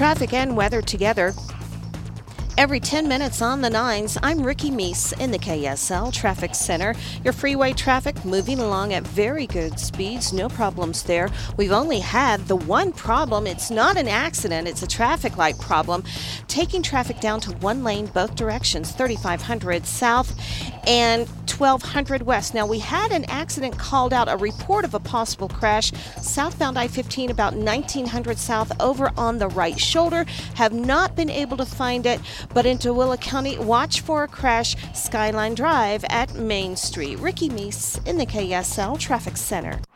Traffic and weather together. Every 10 minutes on the 9s, I'm Ricky Meese in the KSL Traffic Center. Your freeway traffic moving along at very good speeds, no problems there. We've only had the one problem. It's not an accident, it's a traffic light problem. Taking traffic down to one lane both directions, 3500 south and 1200 west. Now, we had an accident called out, a report of a possible crash southbound I-15 about 1900 south over on the right shoulder. Have not been able to find it. But in Tooele County, watch for a crash, Skyline Drive at Main Street. Ricky Meese in the KSL Traffic Center.